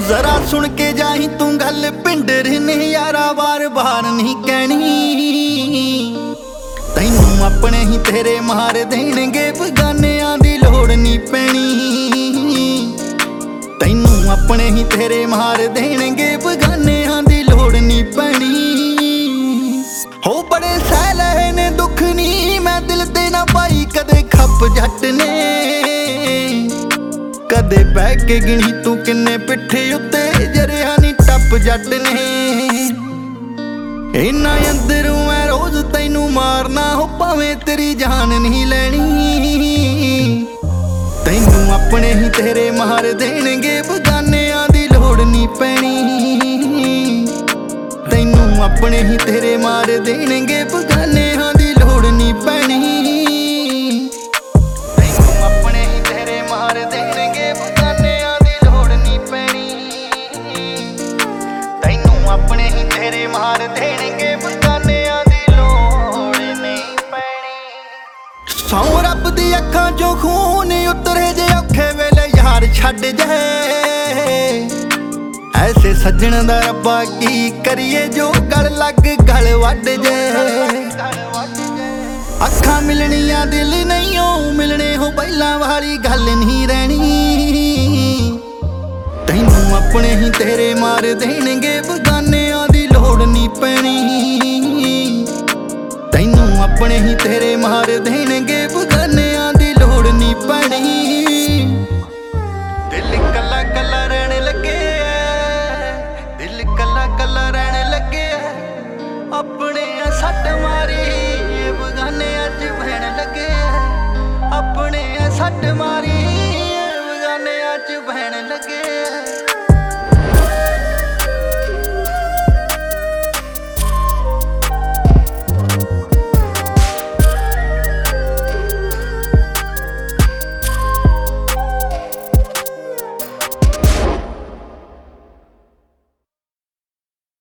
जरा सुन के जाही तू गल पिंडर ने यारा बार बार नहीं कहनी। तैनू अपने ही तेरे मार देणगे बगानियां दी लोड़ नहीं पैनी। तैनू अपने ही तेरे मार देणगे बगानियां दी लोड़ नहीं पैनी। हो बड़े सह ने दुख नी मैं दिल ते ना पाई कदे खप जट ने। कदे बह के गिणी तू किन्ने पिट्ठे उत्ते जरिया नी टप जट ने। इन्ना अंदरों मैं रोज तैनू मारना हो भावें तेरी जान नहीं लैनी। तैनू अपने ही तेरे मार देणगे बगानियां दी लोड़ नहीं पैनी। तैनू अपने ही तेरे मार देणगे बगानियां दी लोड़ नहीं पैनी। तैनू अपने ही तेरे मार देणगे बगानियां दी लोड़ नहीं पैनी। तैनू अपने ही तेरे मार देणगे बगानियां दी लोड़ नहीं पैनी। सौ रब दी अखां चों खून उतरे जे औखे वेले यार छड्ड जाए। ऐसे सज्जण दा रब्बा की करिए जो गल लग गल वड्ड जाए। अखां मिलनियां दिल नहीं हो मिलने हो पहला वाली गल नहीं रहनी। तैनू अपने ही तेरे मार देणगे बगानियां दी लोड़ नहीं पैनी। तैनू अपने ही तेरे मार देणगे बगानियां दी लोड़ नहीं पैनी। दिल कला कला रहने लगे दिल कला कला रहने लगे अपने सट मारी बगाने अज बहन लगे। अपने सट मारी